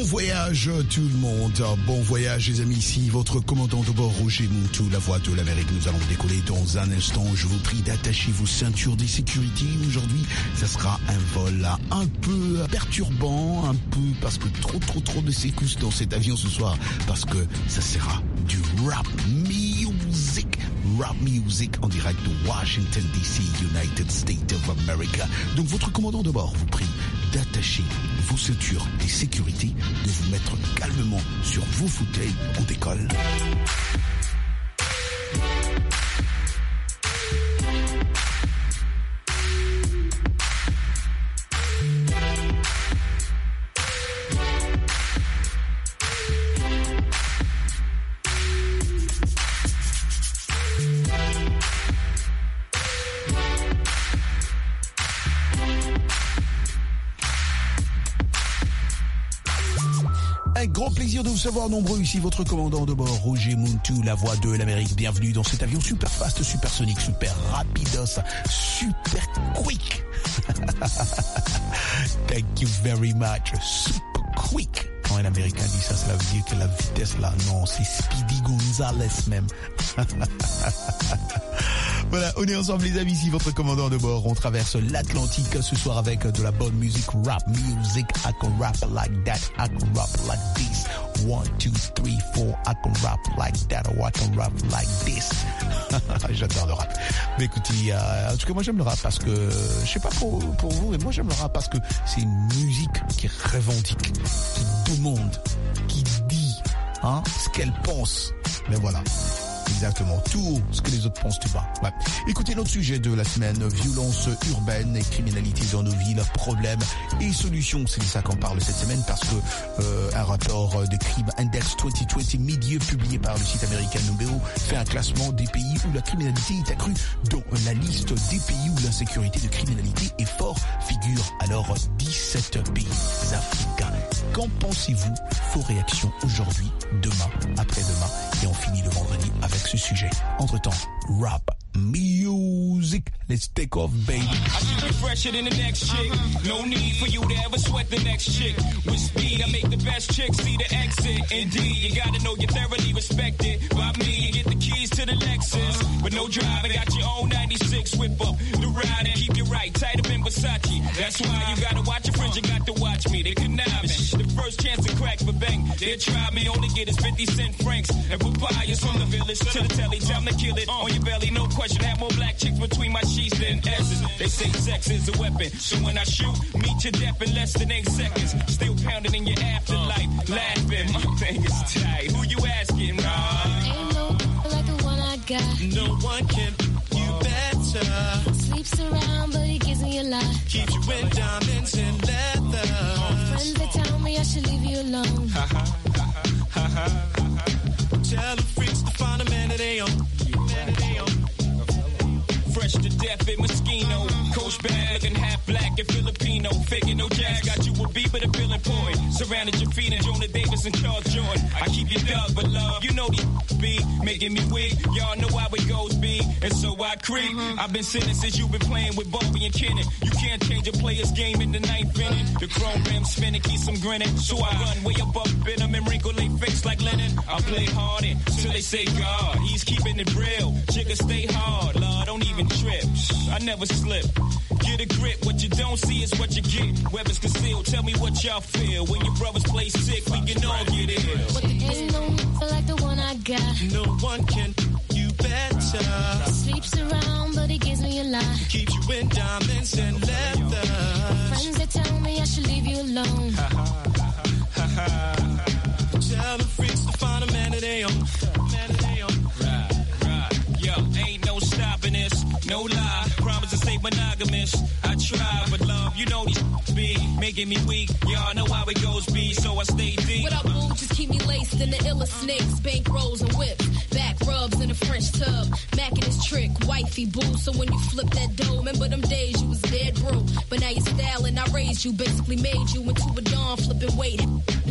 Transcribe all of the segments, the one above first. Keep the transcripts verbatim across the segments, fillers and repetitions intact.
voyage tout le monde, bon voyage les amis, ici votre commandant de bord Roger Muntu, la voix de l'Amérique. Nous allons décoller dans un instant, je vous prie d'attacher vos ceintures de sécurité. Aujourd'hui, ça sera un vol un peu perturbant, un peu parce que trop trop trop de secousses dans cet avion ce soir, parce que ça sera du rap music, rap music en direct de Washington D C, United States of America. Donc votre commandant de bord vous prie d'attacher vos ceintures de sécurité, de vous mettre calmement sur vos fauteuils. On décolle. Grand plaisir de vous savoir nombreux, ici votre commandant de bord Roger Muntu, la voix de l'Amérique. Bienvenue dans cet avion super fast, super sonique, super rapidos, super quick. Thank you very much. Super quick. Quand un Américain dit ça, cela veut dire que la vitesse là, non, c'est Speedy Gonzales même. Voilà, on est ensemble les amis, ici votre commandant de bord. On traverse l'Atlantique ce soir avec de la bonne musique, rap music. I can rap like that, I can rap like this. One, two, three, four, I can rap like that, or I can rap like this. J'adore le rap. Mais écoutez, euh, en tout cas moi j'aime le rap parce que, je sais pas pour, pour vous, mais moi j'aime le rap parce que c'est une musique qui revendique, qui demande, qui dit hein, ce qu'elle pense. Mais voilà. Exactement, tout ce que les autres pensent, tu vois. Ouais. Écoutez notre sujet de la semaine, violence urbaine et criminalité dans nos villes, problèmes et solutions. C'est de ça qu'on parle cette semaine parce que euh, un rapport de Crime Index vingt vingt Media publié par le site américain Numbeo fait un classement des pays où la criminalité est accrue dans la liste des pays où l'insécurité de criminalité est fort. Figure alors dix-sept pays africains. Qu'en pensez-vous? Faux réaction aujourd'hui, demain, après-demain et on finit le vendredi avec ce sujet. Entre-temps, rap music. Let's take off, baby. I should be fresher than the next chick. No need for you to ever sweat the next chick. With speed, I make the best chick see the exit. Indeed, you gotta know you're thoroughly respected. By me, you get the keys to the Lexus. With no drive, I got your own ninety-six whip up the ride and keep you right tight up in Versace. That's why you gotta watch your friends, you got to watch me. They conniving. The first chance to crack for bang. They try me, only get is fifty cent francs. And papayas from the village to the telly. Time to kill it on your belly, no question. Have more black chicks between my sheets than S's. They say sex is a weapon. So when I shoot, meet your death in less than eight seconds. Still pounding in your afterlife. Laughing, my thing is tight. Who you asking, right? Ain't no like the one I got. No one can you better. Sleeps around, but he gives me a lot. Keeps you in diamonds and leather. Friends, they tell me I should leave you alone. Ha ha ha ha ha ha. Tell the freaks to find a man that they own. Man that they own. Fresh to death in Moschino. Coach bag looking half black and Filipino. Faking no jazz, got you a beat but a feeling point. Surrounded your feet and Jonah Davis and Charles Jordan. I keep you dug, but love, you know the be making me weak. Y'all know how it goes, B, and so I creep. Mm-hmm. I've been sitting since you've been playing with Bobby and Kennan. You can't change a player's game in the ninth inning. The chrome rim spinning, keep some grinning. So I run way above in them and wrinkle they face like Lennon. I play hard in till they say God. He's keeping it real. Chicka stay hard, Lord, don't even trip. I never slip. Get a grip. What you don't see is what you get. Weapons concealed. Tell me what y'all feel. When your brothers play sick, we can all get ill. But ain't no feel like the one I got. No one can you better. Sleeps around, but he gives me a lot. Keeps you in diamonds and leather. Friends that tell me I should leave you alone. Tell the freaks to find a man that they own. Man that they own. Right, right. Yo, ain't no stopping this. No lie. Promise to stay monogamous. I try, but love, you know these be making me weak. Y'all know how it goes, B, so I stay deep. What up, boo? Just keep me laced in the illest snakes, bank rolls and whips, back rubs in a French tub, macking his trick, wifey boo. So when you flip that dough, remember them days you was dead broke, but now you're styling. I raised you, basically made you into a dawn flipping weight. And shh.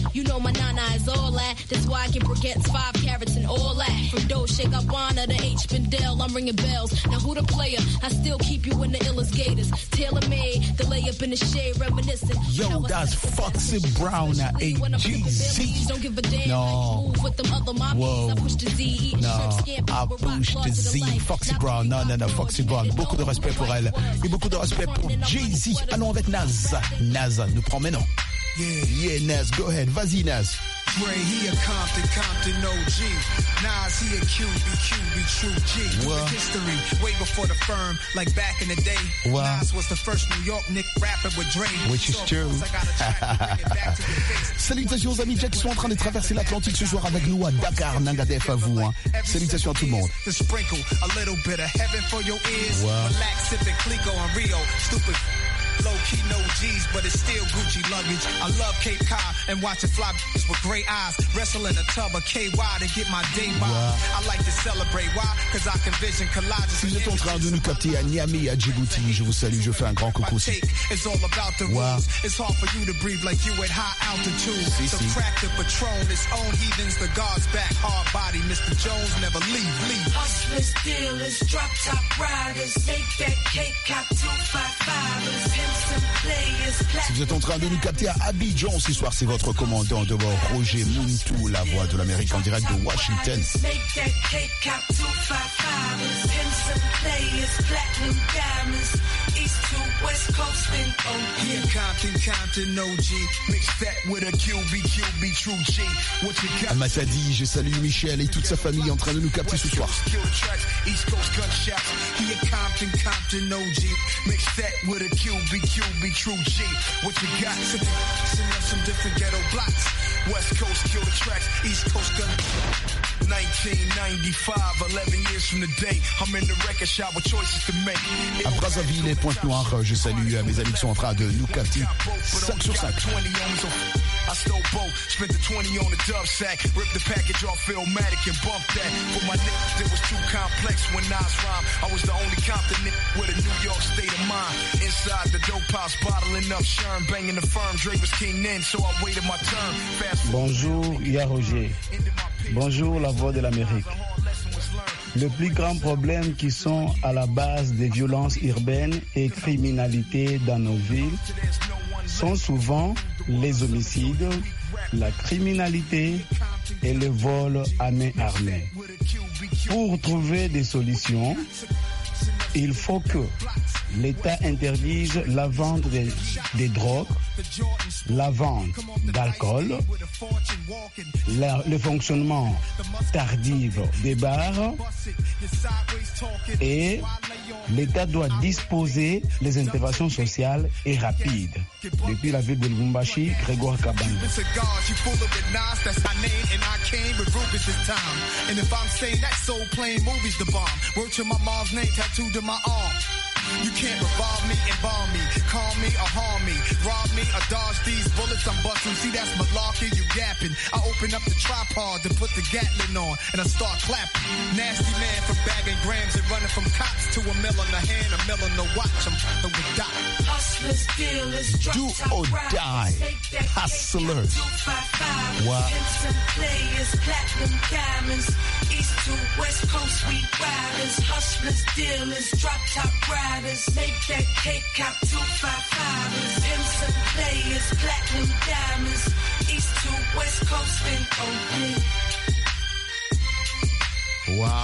You know my nana is all that. That's why I get briquettes, five carrots, and all that. From Dolce Gabbana to H. Bendel, I'm ringing bells. Now who the player? I still keep you in the illest gators. Tailor made, the layup in the shade, reminiscent. Yo, that's Foxy Brown at A G Z. Don't give a damn. No. Move with them other Whoa. I push the Z, eating No, shrimp, scampi, I with rock, push laws the to the Z. life. Foxy Brown, non, non, non, Foxy Brown. Beaucoup de respect pour elle et beaucoup de respect pour Jay-Z. Allons avec Naz. Naz nous prend maintenant. Yeah, Yeah, Naz, go ahead. Vas-y, Naz. Dre, he a Compton, Compton O G. Nas, he a Q B, Q B, true G. What? History, way before the firm, like back in the day. What? Nas was the first New York Nick rapper with Dre. Which is So, true. I got a track to bring it back to your face. Salutations aux amis Jack qui sont en train de traverser l'Atlantique ce soir avec nous à Dakar. Nangadef à vous. Hein. Salutations à tout le monde. To sprinkle a little bit of heaven for your ears. Wow. Relax, sipping Clico and Rio. Stupid. Low key, no G's, but it's still Gucci luggage. I love Cape Cod and watching fly bitches with gray eyes. Wrestle in a tub of K Y to get my day by. Wow. I like to celebrate. Why? Cause I can vision collages. Si vous êtes en train de nous capter à Niamey, à Djibouti, je vous salue, je fais un grand coucou aussi. It's all about the Wow. rules. It's hard for you to breathe like you at high altitude. Si, so si. crack the Patron, its own heathens, the guards back, hard body. Mister Jones never leave, leave. Hustlers, dealers, drop top riders, take that cake, cop two five fivers, pimps and players, Si vous êtes en train de nous capter à Abidjan ce soir, c'est votre commandant de bord, Roger Muntu, la voix de l'Amérique en direct de Washington. make that cake, cop two five fivers, pimps and players, platinum diamonds, east to west coast and O G. Yeah, Compton, Compton, O G. Mix that with a Q B, Q B, true G. What you got? À Matadi, je salue Michel et toute sa famille en train de nous capter ce soir. Kill tracks, East Coast gunshots. He a Compton, Compton, O G. Mix that with a Q B, Q B, true G. What you got? Sitting up some different ghetto blocks. West Coast kill the tracks, East Coast gun. nineteen ninety-five, eleven years from the day. I'm in the record shop with choices to make. À Brazzaville et Pointe-Noire, je salue mes amis qui sont en train de nous capter cinq sur cinq. I stole both, spent the twenty on the dub sack, ripped the package off Philmatic and bumped that. For my niggas, it was too complex when Nas rhymed. I was the only Compton nigga with a New York state of mind. Inside the dope house, bottling up Sherm, banging the firm. Dre was king then, so I waited my turn. Fast Bonjour, Ya Roger. Bonjour, la voix de l'Amérique. Le plus grand problème qui sont à la base des violences urbaines et criminalité dans nos villes sont souvent les homicides, la criminalité et le vol à main armée. Pour trouver des solutions, il faut que l'État interdise la vente des, des drogues, la vente d'alcool, la- le fonctionnement tardif des bars et l'État doit disposer des interventions sociales et rapides. Depuis la ville de Lubumbashi, Grégoire Kabanda. cigars, you full of it, Nas, that's my name, and I came with Rubens this time. And if I'm saying that, so plain movies the bomb. Word to my mom's name tattooed to my arm. You can't revolve me, embalm me, call me or harm me, rob me or dodge these bullets I'm busting. See, that's malarkey, you yapping. I open up the tripod to put the Gatlin on, and I start clapping. Nasty man from bagging grams and running from cops to a mill on the hand, a mill on the watch. I'm f***ing with Doc. Hustlers, dealers, drop Do top or riders, die. take that cake, Hustlers. cop two five fivers, Wow. pimps and players, platinum diamonds, east to west coast sweet riders, hustlers, dealers, drop top riders, make that cake, cop two five fivers, pimps and players, platinum diamonds, east to west coast and O G. Wow.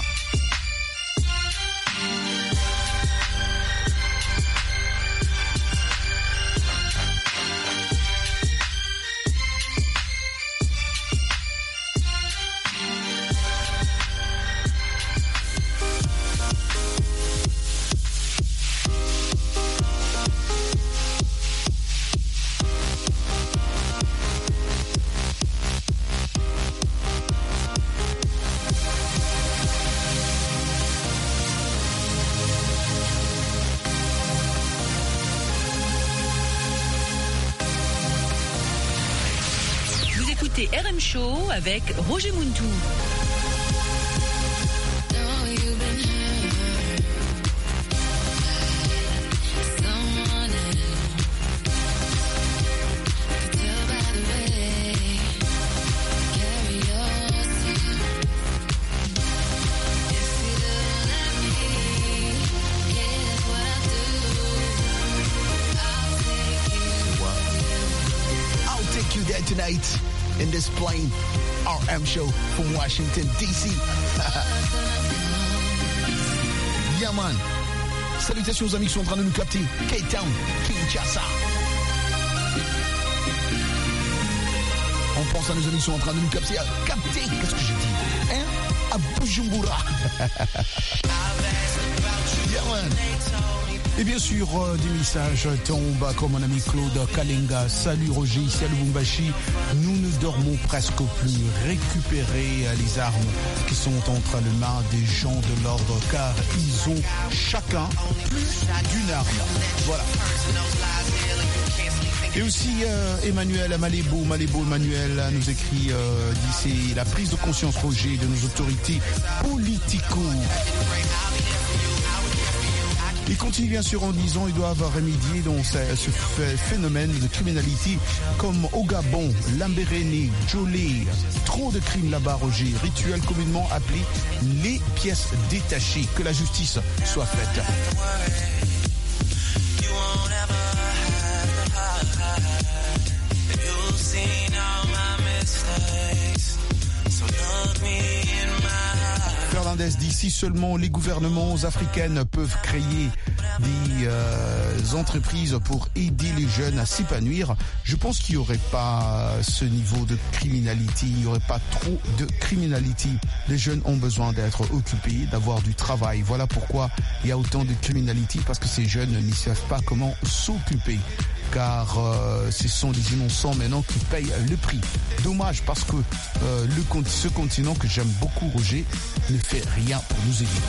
Vous écoutez R M Show avec Roger Muntu. Someone else, I could tell by the way late in this plane. R M show from Washington, D C. Yeah, man. Salutations aux amis qui sont en train de nous capter. K-Town, Kinshasa. On pense à nos amis qui sont en train de nous capter. À capter, qu'est-ce que j'ai dit? Hein? À Bujumbura. Yeah, man. Et bien sûr, euh, des messages tombent comme mon ami Claude Kalinga. Salut Roger, ici à Lubumbashi. Nous ne dormons presque plus. Récupérer euh, les armes qui sont entre les mains des gens de l'ordre car ils ont chacun plus d'une arme. Voilà. Et aussi euh, Emmanuel Malébo, Malébo Emmanuel nous écrit, euh, dit c'est la prise de conscience Roger de nos autorités politico. Il continue bien sûr en disant ils doivent remédier dans ce, ce phénomène de criminalité comme au Gabon, Lamberéné, Djolé, trop de crimes là-bas Roger, rituel communément appelé les pièces détachées, que la justice soit faite. Fernandez dit si seulement les gouvernements africains peuvent créer des euh, entreprises pour aider les jeunes à s'épanouir, je pense qu'il n'y aurait pas ce niveau de criminalité, il n'y aurait pas trop de criminalité. Les jeunes ont besoin d'être occupés, d'avoir du travail. Voilà pourquoi il y a autant de criminalité, parce que ces jeunes ne savent pas comment s'occuper. Car euh, ce sont les innocents maintenant qui payent le prix. Dommage parce que euh, le, ce continent que j'aime beaucoup, Roger, ne fait rien pour nous aider.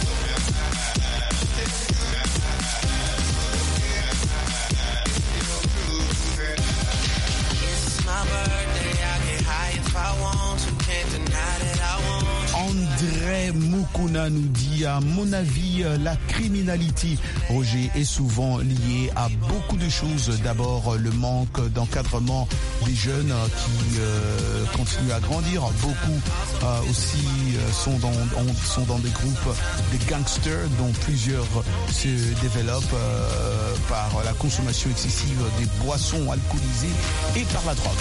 André Mukuna nous dit, à mon avis, la criminalité, Roger, est souvent liée à beaucoup de choses. D'abord, le manque d'encadrement des jeunes qui euh, continuent à grandir. Beaucoup euh, aussi euh, sont, dans, sont dans des groupes de gangsters dont plusieurs se développent euh, par la consommation excessive des boissons alcoolisées et par la drogue.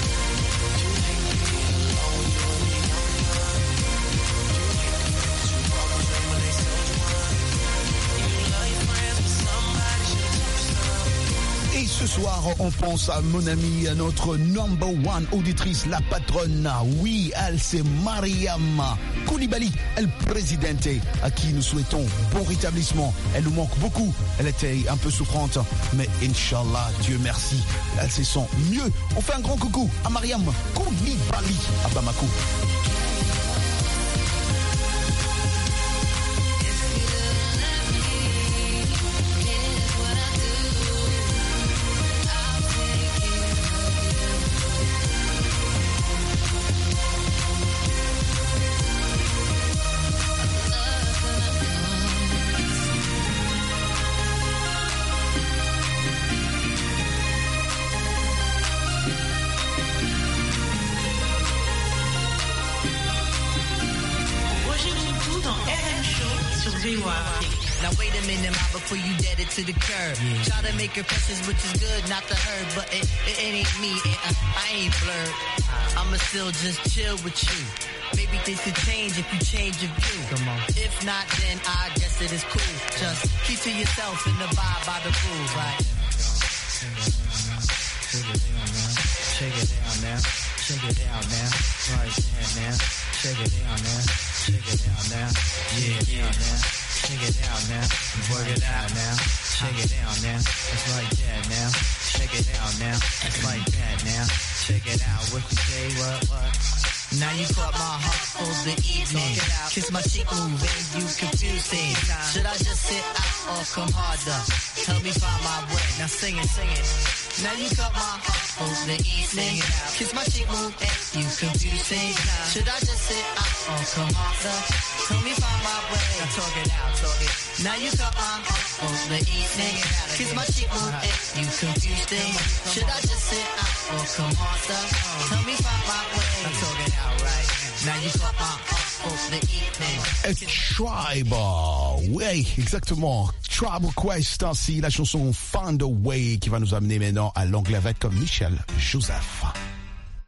Ce soir, on pense à mon amie, à notre number one auditrice, la patronne. Oui, elle, c'est Mariam Koulibaly, elle présidente, à qui nous souhaitons bon rétablissement. Elle nous manque beaucoup. Elle était un peu souffrante, mais Inch'Allah, Dieu merci, elle se sent mieux. On fait un grand coucou à Mariam Koulibaly à Bamako. Before you dead it to the curb, yeah. Try to make impressions, which is good, not to her, but it, it, it ain't me. It, uh, I ain't blurred. I'ma still just chill with you. Maybe things could change if you change your view. Come on. If not, then I guess it is cool. Just keep to yourself and abide by the rules, right? Shake it down now. Shake it down now. Right there now. Shake it down now. Shake it down now. Yeah, yeah, now. Shake it down now, work it out now. Shake it down now, it's like that now. Shake it down now, it's like that now. Shake it out, what you say, what, what? Now you caught my heart for the evening. Kiss my cheek moving, you confusing. Should I just sit out or come harder? Help me find my way, now sing it, sing it. Now you caught my heart for the evening. Kiss my cheek move and you confusing. Should I just sit out or come harder? Help me find my way, now talk it out, talk it. Now you caught my heart for the evening. Kiss my cheek move and you confusing. Should I just sit out or come harder? Help me find my way, now talk it out, right? Now you caught my heart for the evening. A Tribe, oui, exactement. Tribe Quest, ainsi la chanson Find a Way qui va nous amener maintenant à l'anglais avec Michel Joseph.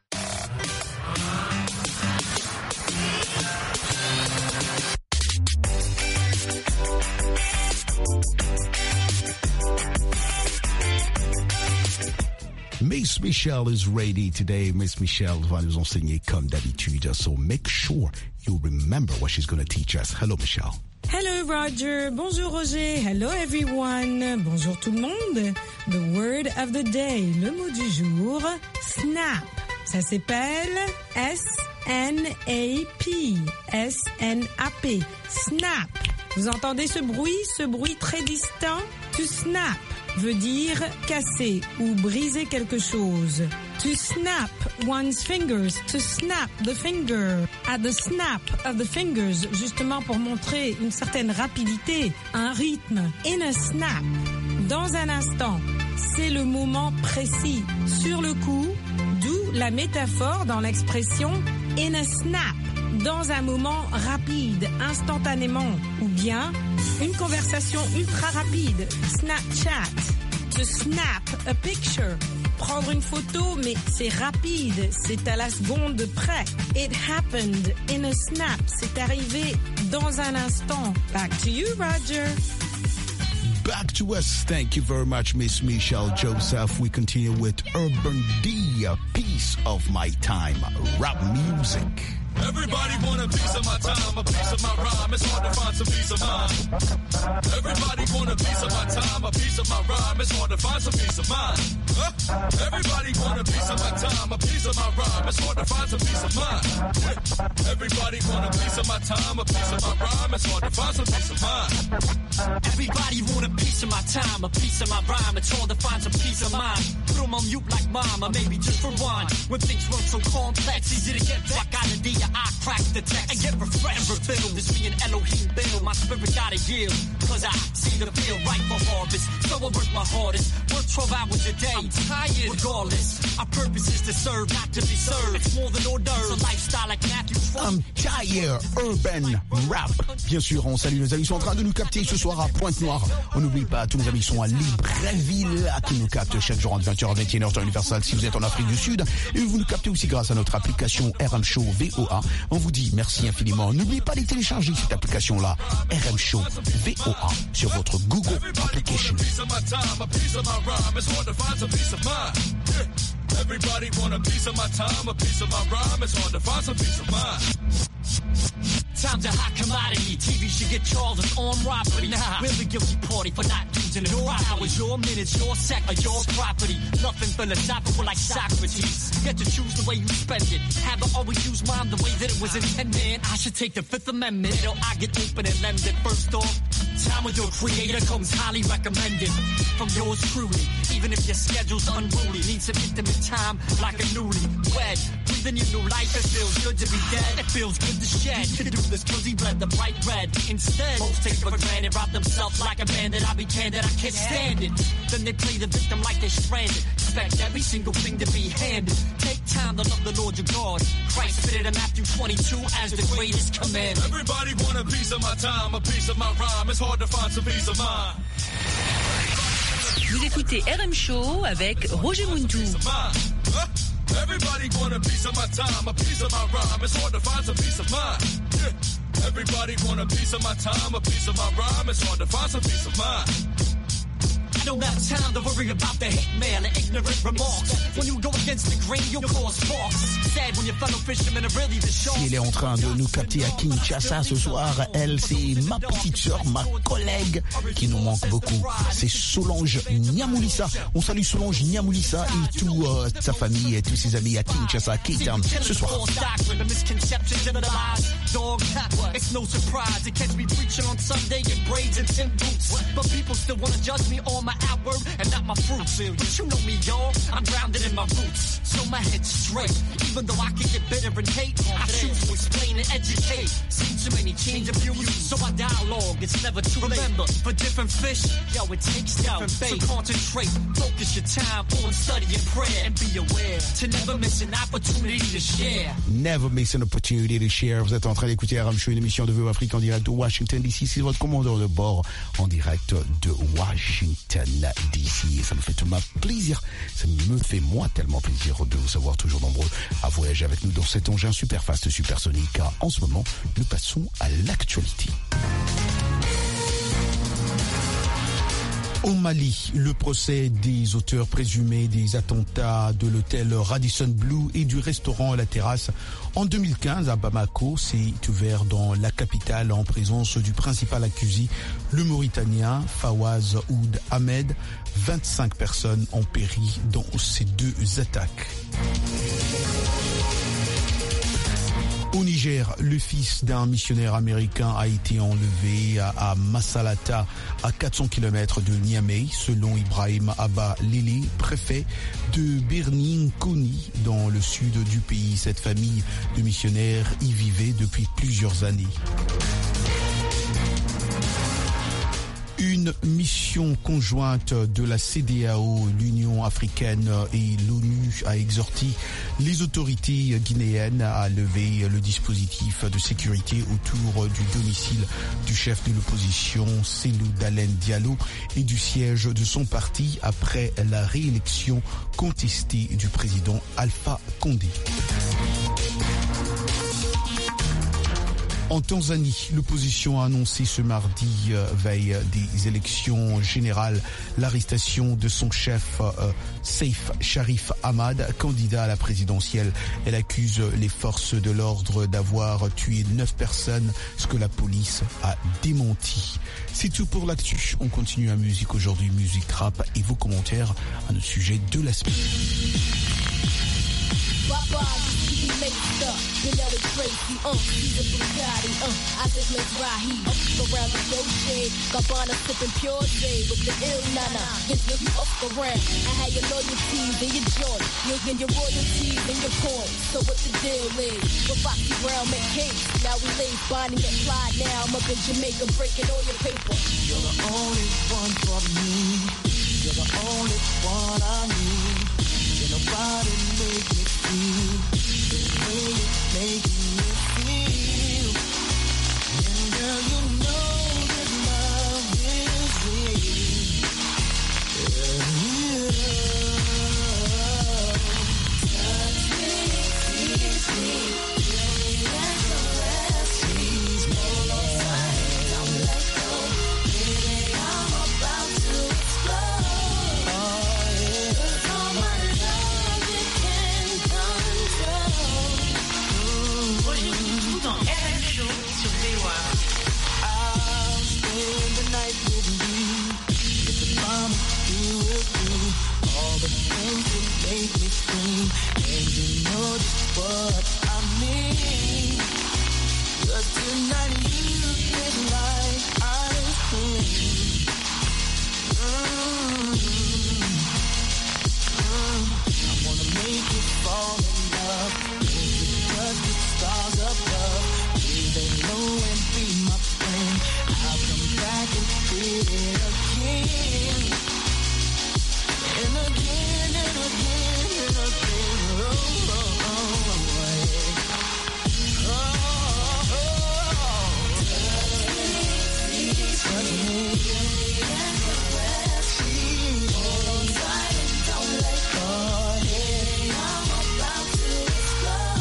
Miss Michelle is ready today. Miss Michelle va nous enseigner comme d'habitude. So make sure you remember what she's going to teach us. Hello, Michelle. Hello, Roger. Bonjour, Roger. Hello, everyone. Bonjour, tout le monde. The word of the day. Le mot du jour, snap. Ça s'appelle S N A P. S N A P. Snap. Vous entendez ce bruit, ce bruit très distant? To snap veut dire casser ou briser quelque chose. To snap one's fingers, to snap the finger. At the snap of the fingers, justement pour montrer une certaine rapidité, un rythme. In a snap, dans un instant, c'est le moment précis. Sur le coup, d'où la métaphore dans l'expression in a snap. Dans un moment rapide, instantanément, ou bien une conversation ultra rapide, Snapchat. To snap a picture, prendre une photo, mais c'est rapide, c'est à la seconde près. It happened in a snap, c'est arrivé dans un instant. Back to you, Roger. Back to us. Thank you very much, Miss Michelle Joseph. We continue with Urban D, a piece of my time, rap music. Everybody want a piece of my time, a piece of my rhyme. It's hard to find some peace of mind. Everybody want a piece of my time, a piece of my rhyme. It's hard to find some peace of mind. Huh? Everybody want a piece of my time, a piece of my rhyme. It's hard to find some peace of mind. Everybody want a piece of my time, a piece of my rhyme. It's hard to find some peace of mind. Everybody want a piece of my time, a piece of my rhyme. It's hard to find some peace of mind. Put 'em on mute like mama, maybe just rewind. When things run so complex, easy to get back out of the I crack the text and get refreshed and refilled. This me and Elohim build. My spirit gotta yield, cause I see the field right for harvest. So I work my hardest, work twelve hours a day. I'm tired, regardless. Our purpose is to serve, not to be served. It's more than hors d'oeuvres. It's a lifestyle like Matthew I'm tired, urban rap. Bien sûr, on salue nos amis qui sont en train de nous capter ce soir à Pointe-Noire. On n'oublie pas, tous nos amis sont à Libreville, qui nous captent chaque jour entre vingt heures et vingt et une heures temps universal si vous êtes en Afrique du Sud. Et vous nous captez aussi grâce à notre application R M Show V O A. On vous dit merci infiniment. N'oubliez pas de télécharger cette application-là, R M Show V O A, sur votre Google Application. Everybody want a piece of my time, a piece of my rhyme. It's hard to find some peace of mind. Time's a hot commodity. T V should get charged with armed robbery. Nah, we're the guilty party for not using it. Your hours, your minutes, your sector, your property. Nothing philosophical like Socrates. Get to choose the way you spend it. Haven't always used mine the way that it was intended. I should take the Fifth Amendment. It'll I get open and lend it. First off, time with your creator comes highly recommended. From yours truly, even if your schedule's unruly. Need some intimate time like a newlywed. Breathing your new life, it feels good to be dead. It feels good to shed. To do this cause he bled the bright red. Instead, most take it for granted, rob themselves like a bandit. I be candid, I can't stand it. Then they play the victim like they're stranded. Expect every single thing to be handed. Take time to love the Lord your God. Christ fitted in Matthew twenty-two as the greatest command. Everybody want a piece of my time, a piece of my rhyme. It's hard to find some peace of mind. Vous écoutez R M Show avec Roger Muntou. Everybody want a piece of my time, a piece of my rhyme. It's hard to find some peace of mind. Yeah. Everybody want a piece of my time, a piece of my rhyme. It's hard to find some peace of mind. I don't have time to worry about the hate mail and ignorant remarks. When you go against the grain, you'll cause sparks. Sad when your fellow fishermen are really the sharks. Il est en train de nous capter à Kinshasa ce soir. Elle, c'est ma petite sœur, ma collègue, qui nous manque beaucoup. C'est Solange Niamoulissa. On salue Solange Niamoulissa et toute euh, sa famille et tous ses amis à Kinshasa, K-Town, ce soir. It's no surprise to catch me preaching on Sunday in braids and tin boots. But people still wanna judge me on my outward and not my fruits. But you know me, y'all, I'm grounded in my roots. So my head's straight, even though I can get bitter and hate. I choose to explain and educate. Seen too many change of views, so I dialogue, it's never too late. Remember, for different fish, yo, it takes different bait. So concentrate, focus your time on study and prayer. And be aware to never miss an opportunity to share. Never miss an opportunity to share. Vous êtes en train d'écouter R M Show, une émission de V O Afrique en direct de Washington D C. C'est votre commandeur de bord en direct de Washington D C. Et ça me fait tellement plaisir. Ça me fait moi tellement plaisir de vous savoir toujours nombreux à voyager avec nous dans cet engin super fast, supersonique. Car en ce moment, nous passons à l'actualité. Au Mali, le procès des auteurs présumés des attentats de l'hôtel Radisson Blu et du restaurant La Terrasse en deux mille quinze à Bamako s'est ouvert dans la capitale en présence du principal accusé, le Mauritanien Fawaz Ould Ahmed. vingt-cinq personnes ont péri dans ces deux attaques. Au Niger, le fils d'un missionnaire américain a été enlevé à Massalata, à quatre cents kilomètres de Niamey, selon Ibrahim Abba Lili, préfet de Birnin-Koni, dans le sud du pays. Cette famille de missionnaires y vivait depuis plusieurs années. Une mission conjointe de la C E D E A O, l'Union africaine et l'ONU a exhorté les autorités guinéennes à lever le dispositif de sécurité autour du domicile du chef de l'opposition, Cellou Dalein Diallo, et du siège de son parti après la réélection contestée du président Alpha Condé. En Tanzanie, l'opposition a annoncé ce mardi, euh, veille des élections générales, l'arrestation de son chef euh, Seif Sharif Ahmad, candidat à la présidentielle. Elle accuse les forces de l'ordre d'avoir tué neuf personnes, ce que la police a démenti. C'est tout pour l'actu. On continue à musique aujourd'hui, musique rap et vos commentaires à notre sujet de la semaine. Laced up, Janelle Tracy, uh, he's a Bugatti, uh, I just make Rahi, up around the Dolce, Gabbana sipping pure J with the ill nana, yes, you up around, I had your loyalties in your joint, you'll get your royalties and your points, so what the deal is, with Foxy Brown make cake, now we lay Bonnie and Clyde, now I'm up in Jamaica breaking all your paper. You're the only one for me, you're the only one I need, can nobody make me feel making me feel, and girl, you know that love is real. Yeah. Touch me, tease me, let the rest tease me. Don't let go, baby, I'm about to explode. Oh, yeah. 'Cause all my love you can't control. Dans R M Show sur V O A. I'll spend the night with you. If the promise you will do all the things that make me scream, and you know just what I mean. 'Cause tonight you feel like ice cream. Mm-hmm. Mm-hmm. I wanna make you fall in love. Touch the stars above, lay low and be my friend. I'll come back and feel it again, and again and again and again. Oh, oh, oh, oh, yeah. Oh, oh, oh. Touch me, touch me, and the rest. Hold on tight and don't let go. Yeah, I'm about to explode.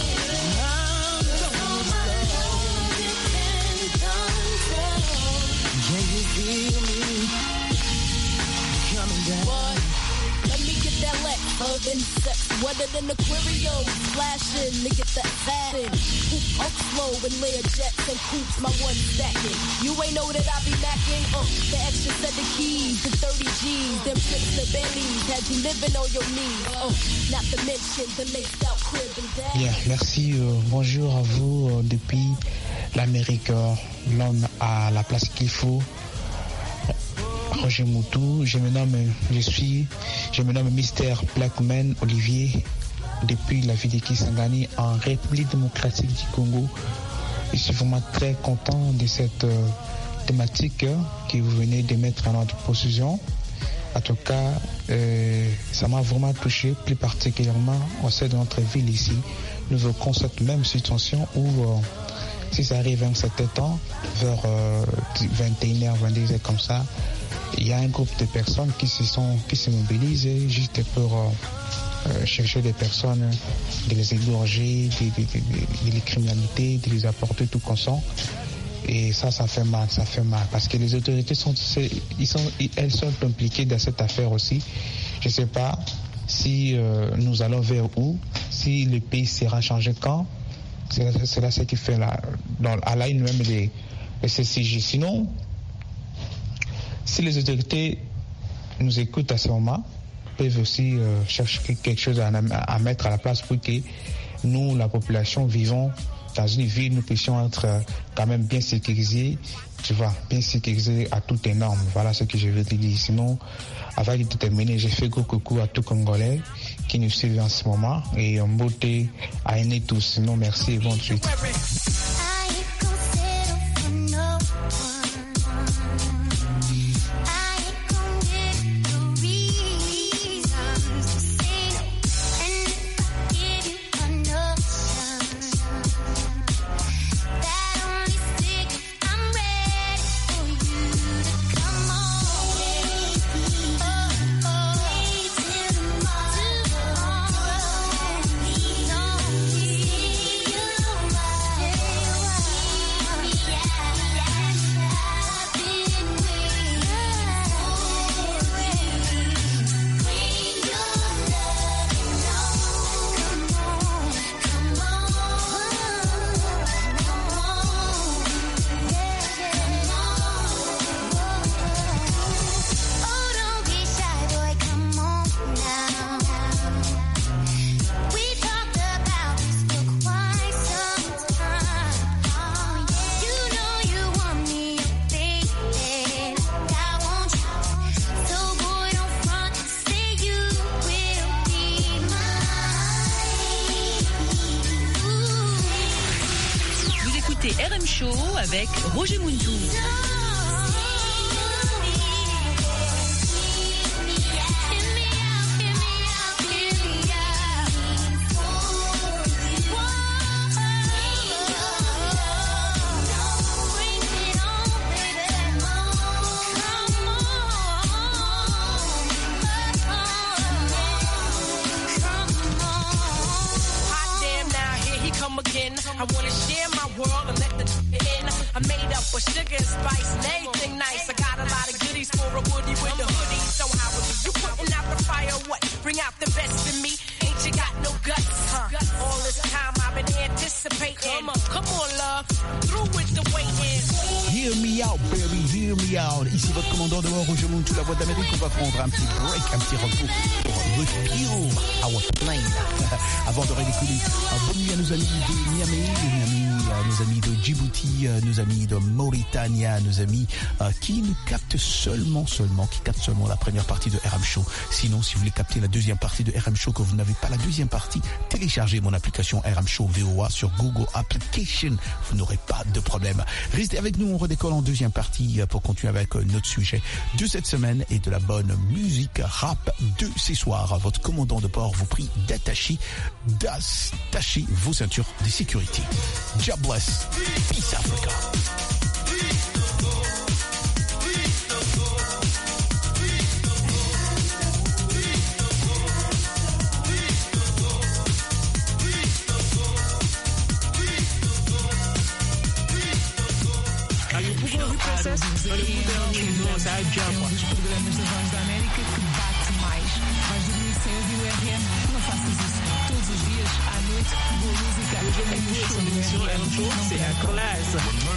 Can you feel me coming down? What? Let me get that leck of insects, wetter than Aquarius, flashing to get that satin. Hoop up slow and layer jets and coops, my one stacking. You ain't know that I be macking, uh, the extra set of keys, the thirty G's, them trips the Bentleys, had you living on your knees, uh, not to mention the laced out crib and dad. Yeah, merci, euh, bonjour à vous euh, depuis l'Amérique, euh, l'homme à la place qu'il faut. Roger Moutou, je me nomme, je suis, je me nomme Mister Blackman Olivier depuis la ville de Kisangani en République démocratique du Congo. Je suis vraiment très content de cette euh, thématique euh, que vous venez de mettre à notre position. En tout cas, euh, ça m'a vraiment touché, plus particulièrement au sein de notre ville ici. Nous vivons cette même situation où euh, si ça arrive à un certain temps, vers euh, vingt et une heures, vingt-deux heures comme ça, il y a un groupe de personnes qui se, sont, qui se mobilisent juste pour euh, euh, chercher des personnes, de les égorger, de, de, de, de, de les criminalités, de les apporter tout consent. Et ça, ça fait mal, ça fait mal. Parce que les autorités, sont, ils sont, elles sont impliquées dans cette affaire aussi. Je ne sais pas si euh, nous allons vers où, si le pays sera changé quand. C'est là, c'est là ce qui fait la, dans, à la une même des, des C C J. Sinon, si les autorités nous écoutent à ce moment, peuvent aussi euh, chercher quelque chose à, à mettre à la place pour que nous, la population, vivons dans une ville, nous puissions être euh, quand même bien sécurisés, tu vois, bien sécurisés à toutes les normes. Voilà ce que je veux te dire. Sinon, avant de terminer, j'ai fait gros coucou à tous Congolais qui nous suivent en ce moment et en beauté à aimer tous. Sinon, merci et bonne suite. R M Show avec Roger Muntou. I wanna share my world and let the in. I made up with sugar and spice and everything nice. I got a lot of goodies for a woody with the hoodie. So how are you putting out the fire? What? Bring out the best in me. Ain't you got no guts? Huh? All this time I've been anticipating. Come on, come on, love. Through with the waiting. Hear me out, baby, hear me out. Ici votre commandant de bord, Roger Muntou, la voix d'Amérique. On va prendre un petit break, un petit repos pour refuel our plane. Avant de redécoller, bonne nuit à nos amis de Niamey, à nos amis de Djibouti, à nos amis de Mauritanie, à nos amis euh, qui nous captent seulement, seulement, qui captent seulement la première partie de R M Show. Sinon, si vous voulez capter la deuxième partie de R M Show, que vous n'avez pas la deuxième partie, téléchargez mon application R M Show V O A sur Google Application. Vous n'aurez pas de problème. Restez avec nous, on redécolle en deuxième partie pour continuer avec notre sujet de cette semaine et de la bonne musique rap de ces soirs. Votre commandant de bord vous prie d'attacher, d'attacher vos ceintures de sécurité. God bless. Peace Africa. Princess? Olha, não, nossa, I jump. Um dos programas da Voz da América que bate mais. Vais dormir cedo e o R M, não faças isso. Todos os dias, à noite, boa música. É um show, c'est la classe.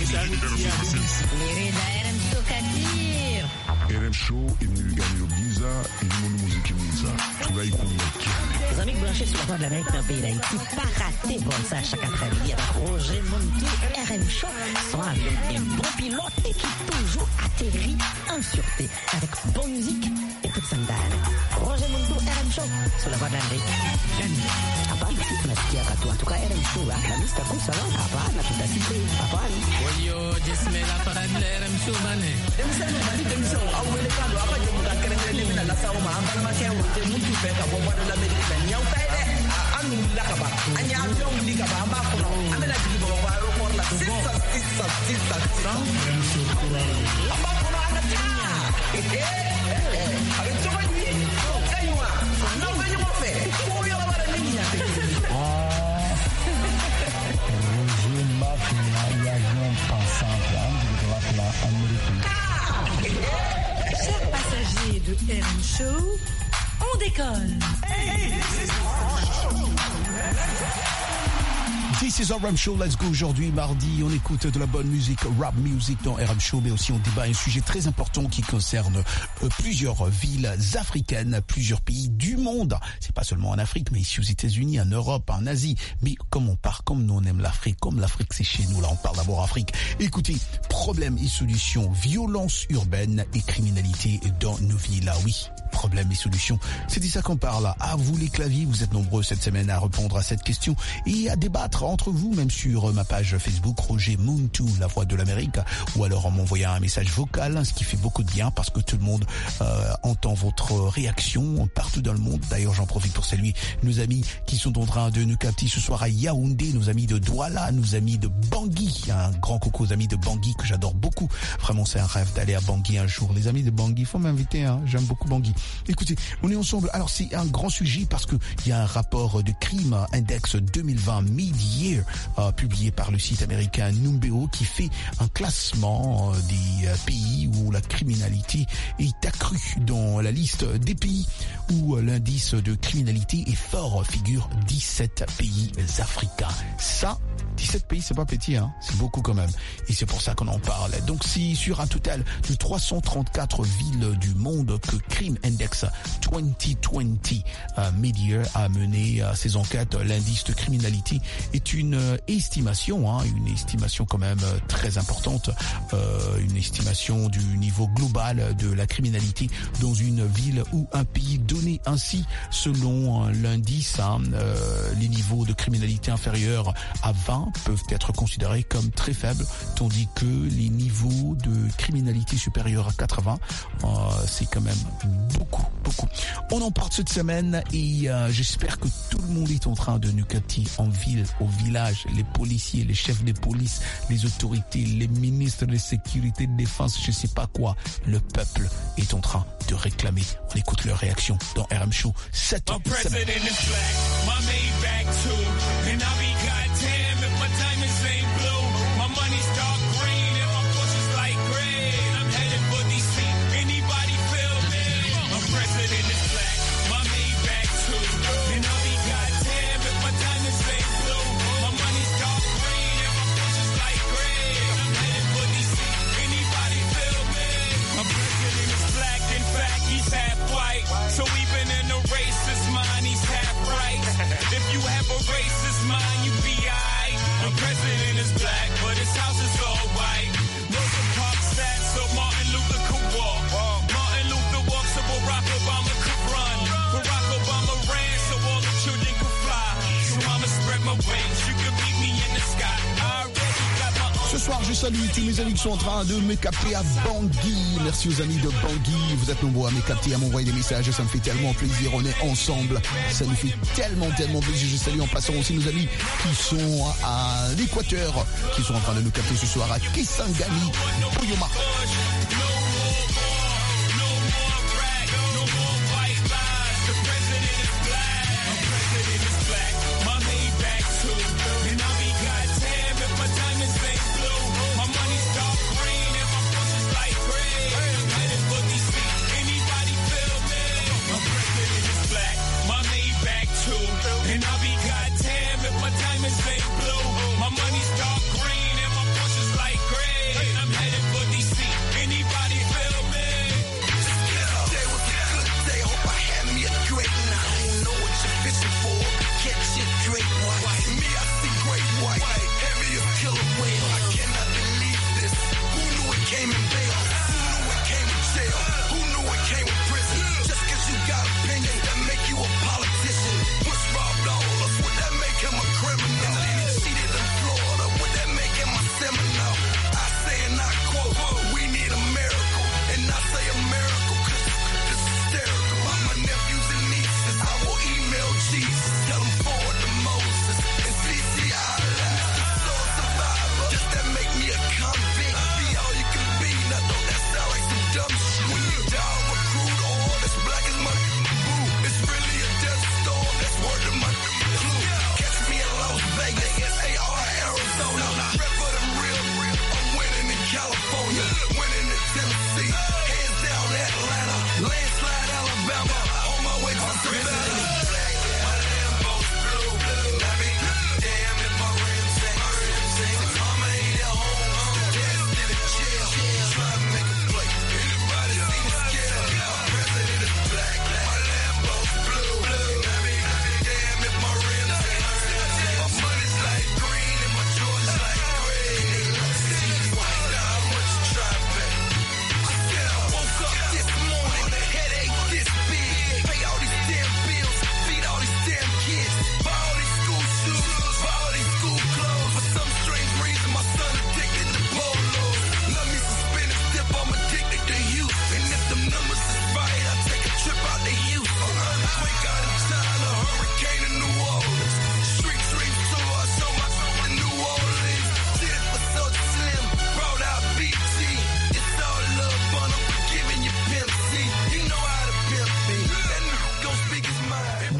R M Show Kadir. R M Show est venu gagner au Giza et du monde musique Giza. Travaille com Les amis branchés sur la Voix de l'Amérique dans le pays d'Haïti, pas rater bon ça chaque après-midi avec Roger Muntou, R M Show, son avion est un bon pilote et qui toujours atterrit en sûreté avec bonne musique et toute sandale. Roger Muntou, R M Show, sur la Voix de l'Amérique. Hapana, tunasikia katu. En tout cas, R M Show, la liste à kusa, hapana, tutasikia, hapana. Oyo, jismela parade la R M Show, bane. Emisano, mali demisano, awele kando, apa je muka kerengere ni mina lasa uma, ambana make Roger Muntou peka kwa Voix de l'Amérique. Nyau taide, anu lakaba, anya avion likaba, amba kono, amena jibo kwa aeroport la sisa, sisa, sisa, sisa. Amba kono anatia. Eh, eh, avec tout le monde, kaywa, non venez moi faire. Pour yo la bara ni ya. Roger Mafia, il y a un pensant là. américaine. Chers passagers de R M Show, on décolle. This is R M Show, let's go. Aujourd'hui, mardi, on écoute de la bonne musique, rap music dans R M Show, mais aussi on débat un sujet très important qui concerne euh, plusieurs villes africaines, plusieurs pays du monde. C'est pas seulement en Afrique, mais ici aux États-Unis, en Europe, en Asie. Mais comme on part, comme nous on aime l'Afrique, comme l'Afrique c'est chez nous, là on parle d'abord Afrique. Écoutez, problèmes et solutions, violence urbaine et criminalité dans nos villes. Ah oui, problèmes et solutions. C'est de ça qu'on parle. À vous les claviers, vous êtes nombreux cette semaine à répondre à cette question et à débattre entre vous, même sur ma page Facebook, Roger Muntu, la voix de l'Amérique, ou alors en m'envoyant un message vocal, ce qui fait beaucoup de bien parce que tout le monde euh, entend votre réaction partout dans le monde. D'ailleurs, j'en profite pour saluer nos amis qui sont en train de nous capter ce soir à Yaoundé, nos amis de Douala, nos amis de Bangui. Un grand coucou aux amis de Bangui que j'adore beaucoup. Vraiment, c'est un rêve d'aller à Bangui un jour. Les amis de Bangui, il faut m'inviter, hein. J'aime beaucoup Bangui. Écoutez, on est ensemble. Alors, c'est un grand sujet parce que il y a un rapport de crime index deux mille vingt midi Euh, publié par le site américain Numbeo qui fait un classement euh, des euh, pays où la criminalité est accrue. Dans la liste des pays où euh, l'indice de criminalité est fort figure dix-sept pays africains. Ça, dix-sept pays, c'est pas petit, hein, c'est beaucoup quand même. Et c'est pour ça qu'on en parle. Donc c'est sur un total de trois cent trente-quatre villes du monde que Crime Index deux mille vingt euh, Media a mené euh, ses enquêtes. L'indice de criminalité est une euh, estimation, hein, une estimation quand même euh, très importante, euh, une estimation du niveau global de la criminalité dans une ville ou un pays donné. Ainsi, selon euh, l'indice, hein, euh, les niveaux de criminalité inférieurs à vingt peuvent être considérés comme très faibles, tandis que les niveaux de criminalité supérieurs à quatre-vingts, euh, c'est quand même beaucoup, beaucoup. On en parle cette semaine et euh, j'espère que tout le monde est en train de nous capter en ville, au village, les policiers, les chefs de police, les autorités, les ministres de sécurité, de défense, je sais pas quoi. Le peuple est en train de réclamer. On écoute leurs réactions dans R M Show cette semaine. My diamonds ain't blue, my money's dark green, and my Porsche's light gray. I'm headed for D C. Anybody feel me? My president is black, my Maybach too, and I'll be goddamn if my diamonds ain't blue. My money's dark green, and my Porsche's light gray. I'm headed for D C. Anybody feel me? My president is black, in fact he's half white, so even in a racist mind he's half right. If you have a racist mind, you be alright. The president is black, but his house is all white. Rosa Parks sat so Martin Luther could walk. Martin Luther walked so Barack Obama could run. Barack Obama ran so all the children could fly. So I'ma spread my wings, you can meet me in the sky. I already got my own. Ce soir, je salue tous mes amis qui sont en train de me capter à Bangui. Merci aux amis de Bangui. Vous êtes nombreux à me capter, à m'envoyer des messages. Ça me fait tellement plaisir. On est ensemble. Ça nous fait tellement, tellement plaisir. Je salue en passant aussi nos amis qui sont à l'Équateur, qui sont en train de nous capter ce soir à Kisangani, Bouyoma. And I'll be goddamn if my diamonds ain't blue. My money's dark green and my Porsche's light gray. And I'm headed for D C. Anybody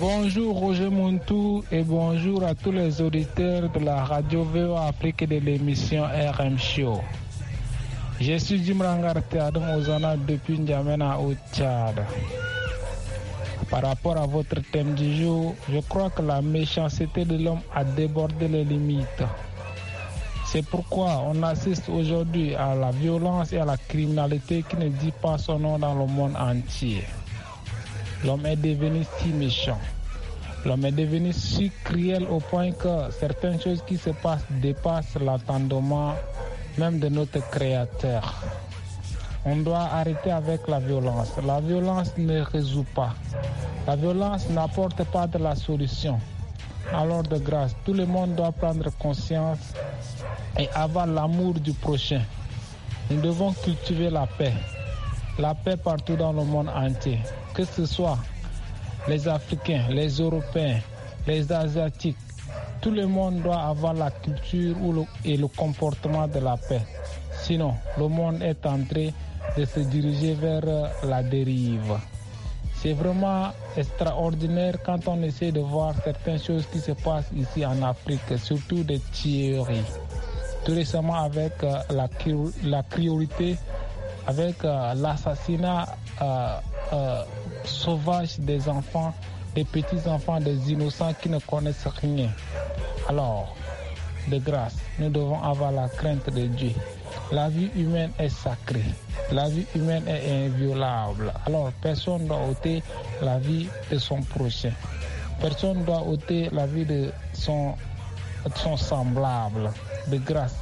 Bonjour Roger Montou et bonjour à tous les auditeurs de la radio V O Afrique et de l'émission R M Show. Je suis Jim Rangarte Adam Ozana depuis N'Djamena au Tchad. Par rapport à votre thème du jour, je crois que la méchanceté de l'homme a débordé les limites. C'est pourquoi on assiste aujourd'hui à la violence et à la criminalité qui ne dit pas son nom dans le monde entier. L'homme est devenu si méchant. L'homme est devenu si cruel au point que certaines choses qui se passent dépassent l'entendement même de notre Créateur. On doit arrêter avec la violence. La violence ne résout pas. La violence n'apporte pas de la solution. Alors de grâce, tout le monde doit prendre conscience et avoir l'amour du prochain. Nous devons cultiver la paix. La paix partout dans le monde entier. Que ce soit les Africains, les Européens, les Asiatiques, tout le monde doit avoir la culture et le comportement de la paix. Sinon, le monde est en train de se diriger vers la dérive. C'est vraiment extraordinaire quand on essaie de voir certaines choses qui se passent ici en Afrique, surtout des tueries. Tout récemment avec euh, la, la priorité, avec euh, l'assassinat euh, euh, sauvage des enfants, des petits-enfants, des innocents qui ne connaissent rien. Alors, de grâce, nous devons avoir la crainte de Dieu. La vie humaine est sacrée. La vie humaine est inviolable. Alors, personne ne doit ôter la vie de son prochain. Personne ne doit ôter la vie de son, de son semblable. De grâce,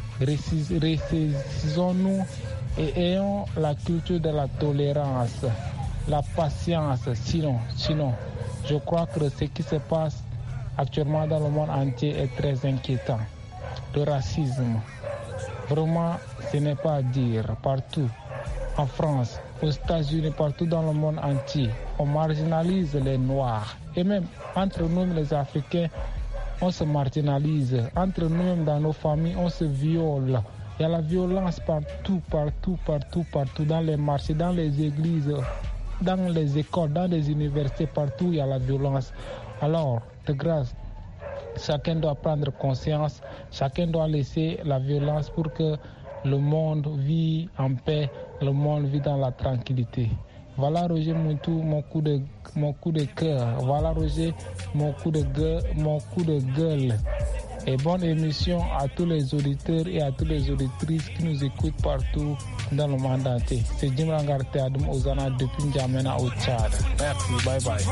ressaisissons-nous et ayons la culture de la tolérance, la patience. Sinon, sinon, je crois que ce qui se passe actuellement dans le monde entier est très inquiétant. Le racisme, vraiment, ce n'est pas à dire. Partout, en France, aux États-Unis, partout dans le monde entier, on marginalise les Noirs. Et même entre nous, les Africains, on se marginalise. Entre nous-mêmes, dans nos familles, on se viole. Il y a la violence partout, partout, partout, partout, dans les marchés, dans les églises, dans les écoles, dans les universités, partout, il y a la violence. Alors, de grâce, chacun doit prendre conscience, chacun doit laisser la violence pour que le monde vit en paix, le monde vit dans la tranquillité. Voilà Roger Montou, mon coup de mon coup de cœur. Voilà Roger, mon coup de gueule, mon coup de gueule. Et bonne émission à tous les auditeurs et à toutes les auditrices qui nous écoutent partout dans le monde entier. C'est Jim Rangarte Adam Ozana depuis N'Djamena au Tchad. Merci, bye bye.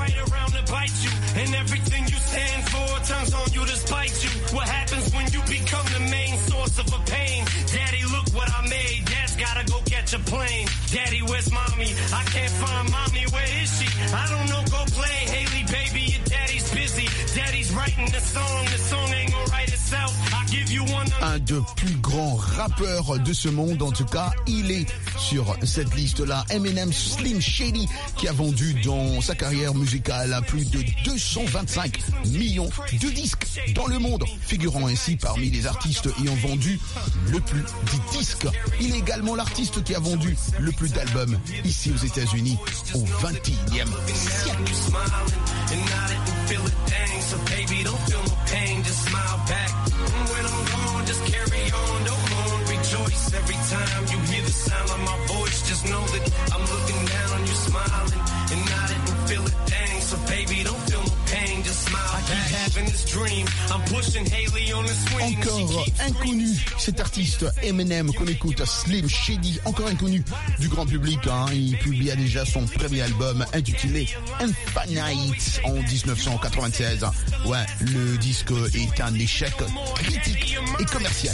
Gotta go catch a plane. Daddy, where's mommy? I can't find mommy. Where is she? I don't know. Go play. Haley, baby, your daddy's busy. Daddy's writing the song. The song ain't gonna write itself. I'll give you one. Un des plus grands rappeurs de ce monde, en tout cas, il est sur cette liste-là. Eminem, Slim Shady, qui a vendu dans sa carrière musicale plus de deux cent vingt-cinq millions de disques dans le monde, figurant ainsi parmi les artistes ayant vendu le plus de disques. Il est également l'artiste qui a vendu le plus d'albums ici aux États-Unis au vingt et unième siècle. Encore inconnu, cet artiste Eminem qu'on écoute, Slim Shady, encore inconnu du grand public. Hein. Il publia déjà son premier album intitulé Infinite en dix-neuf cent quatre-vingt-seize. Ouais, le disque est un échec critique et commercial.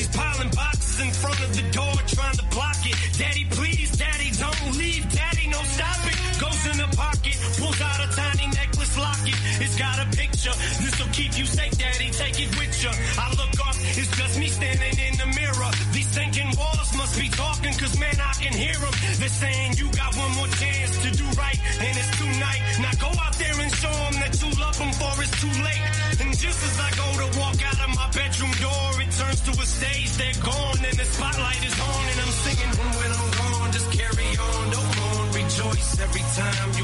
It's got a picture, this'll keep you safe, daddy, take it with you. I look up, it's just me standing in the mirror. These thinking walls must be talking, cause man, I can hear them. They're saying you got one more chance to do right, and it's tonight. Now go out there and show them that you love them, for it's too late. And just as I go to walk out of my bedroom door, it turns to a stage, they're gone, and the spotlight is on, and I'm singing, when I'm gone, just carry on, don't mourn, rejoice every time you hear the song.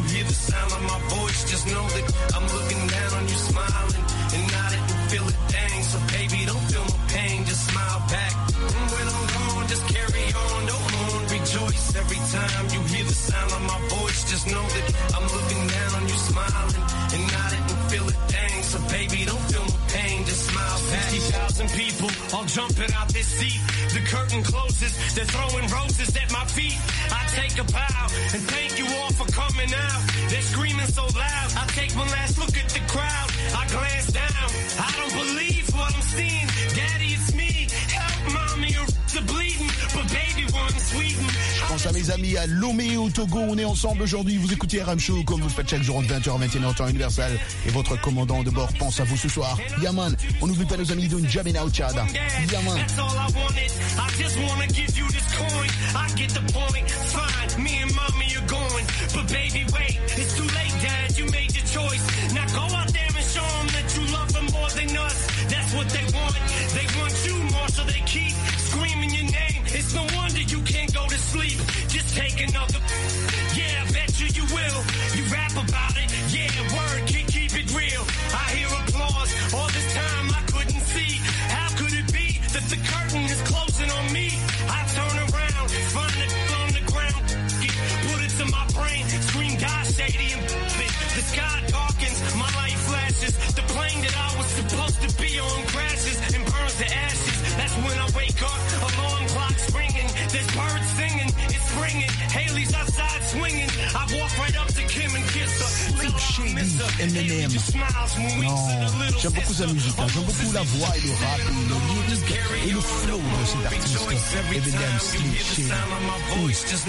sound of my voice, just know that I'm looking down on you smiling. And I didn't feel a thing, so baby, don't feel no pain, just smile back. And when I'm gone, just carry on, don't mourn, rejoice. Every time you hear the sound of my voice, just know that I'm looking down on you smiling. And I didn't feel a thing, so baby, don't feel no pain, just smile back. fifty thousand people all jumping out their seat. The curtain closes, they're throwing roses at my feet. I take a bow and thank you all for coming out. They're screaming so loud, I take one last look at the crowd. I glance down, I don't believe what I'm seeing. Daddy, it's me, help mommy, or the bleeding, but baby, one sweeten. Je pense à mes amis à Lomé au Togo, on est ensemble aujourd'hui, vous écoutez R M Show comme vous le faites chaque jour de vingt heures à vingt et une heures temps universel et votre commandant de bord pense à vous ce soir. Yaman, on n'oublie pas nos amis de N'Djamena au Tchad. Yaman. I just wanna give you this coin. I get the point. Fine, me and mommy are going. But baby, wait, it's too late, Dad. You made your choice. Now go out there and show them that you love them more than us. That's what they want. They want you more, so they keep screaming your name. It's no wonder you can't go to sleep. Just take another. Yeah, I bet you you will. You rap about it. Yeah, word, keep, keep it real. I hear applause. All this time I couldn't see. How could it be that the curtain is closing on me? I turn around, find it on the ground, put it to my brain, scream God shady and it. The sky darkens, my light flashes. The plane that I was supposed to be on crashes and burns to ashes. That's when I wake up, alarm clock's ringing. There's birds singing, it's springing. Haley's outside swinging. I walk right up to Kim and kiss her. Slim Shady, Eminem. Non, j'aime beaucoup sa musique, hein. J'aime beaucoup la voix et le rap et le lyrique et le flow de cet artiste. Eminem, Slim Shady. Mm.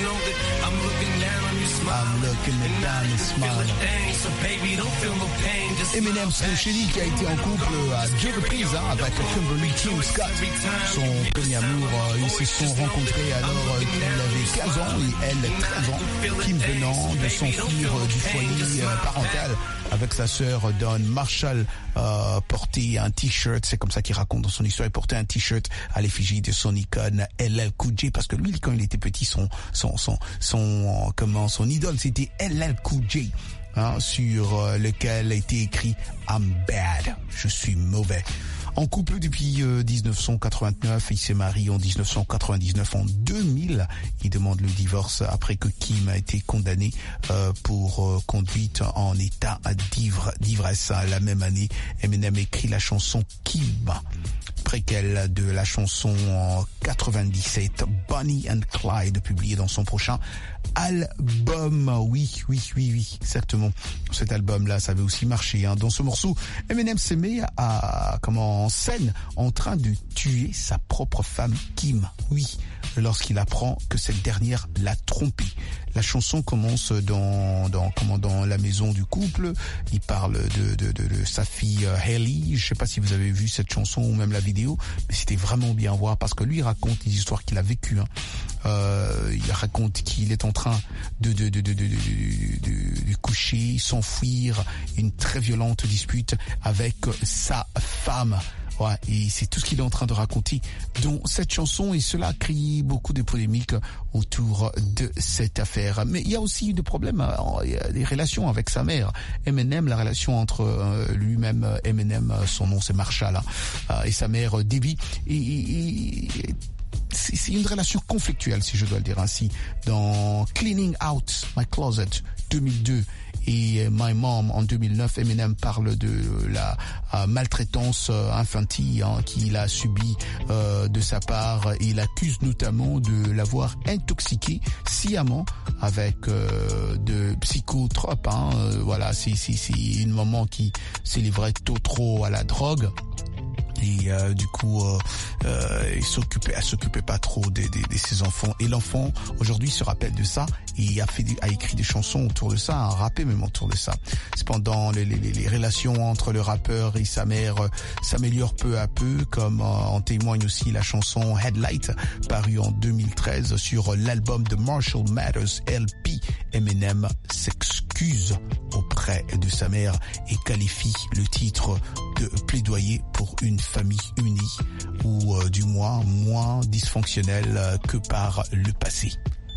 I'm looking down and smiling. Eminem, Slim Shady qui a été en couple à deux reprises hein, avec Kimberly Kim Scott. Son premier amour, euh, ils se sont rencontrés alors euh, qu'il avait quinze ans et elle treize ans. Kim venant de s'enfuir euh, du foyer euh, parental avec sa sœur Dawn. Marshall euh, portait un t-shirt, c'est comme ça qu'il raconte dans son histoire, il portait un t-shirt à l'effigie de son icône L L Cool J parce que lui quand il était petit son son son son, son comment son idole c'était L L Cool J. Hein, sur euh, lequel a été écrit I'm bad, je suis mauvais. En couple depuis euh, dix-neuf cent quatre-vingt-neuf, il s'est marié en dix-neuf cent quatre-vingt-dix-neuf. En deux mille, il demande le divorce après que Kim a été condamné euh, pour euh, conduite en état d'ivre, d'ivresse. La même année, Eminem écrit la chanson Kim, préquelle de la chanson en quatre-vingt-dix-sept, Bonnie and Clyde, publiée dans son prochain album. Oui, oui, oui, oui, exactement. Cet album-là, ça avait aussi marché. Hein. Dans ce morceau, Eminem se met à, comment, en scène en train de tuer sa propre femme Kim. Oui, lorsqu'il apprend que cette dernière l'a trompé. La chanson commence dans, dans, comment, dans la maison du couple. Il parle de, de, de, de sa fille Haley. Je sais pas si vous avez vu cette chanson ou même la vidéo, mais c'était vraiment bien à voir parce que lui il raconte les histoires qu'il a vécues. Hein. Euh, il raconte qu'il est en train de, de, de, de, de, de, de, de coucher, s'enfuir, une très violente dispute avec sa femme. Ouais, et c'est tout ce qu'il est en train de raconter dans cette chanson et cela a créé beaucoup de polémiques autour de cette affaire. Mais il y a aussi des problèmes, il y a des relations avec sa mère. Eminem, la relation entre lui-même, Eminem, son nom c'est Marshall, hein, et sa mère Debbie. Et, et, et c'est une relation conflictuelle, si je dois le dire ainsi. Dans Cleaning Out My Closet deux mille deux et My Mom en deux mille neuf, Eminem parle de la euh, maltraitance euh, infantile hein, qu'il a subie euh, de sa part et il accuse notamment de l'avoir intoxiqué sciemment avec euh, de psychotropes. Hein, euh, voilà, c'est c'est c'est une maman qui se livrait trop trop à la drogue. Et euh, du coup, euh, euh, il s'occupait, elle s'occupait pas trop de, de, de ses enfants. Et l'enfant aujourd'hui se rappelle de ça et a fait, a écrit des chansons autour de ça, a rappé même autour de ça. Cependant, les, les, les relations entre le rappeur et sa mère euh, s'améliorent peu à peu, comme euh, en témoigne aussi la chanson Headlight, parue en deux mille treize sur l'album de Marshall Mathers L P. Eminem s'excuse auprès de sa mère et qualifie le titre de plaidoyer pour une famille unie ou euh, du moins moins dysfonctionnelle euh, que par le passé.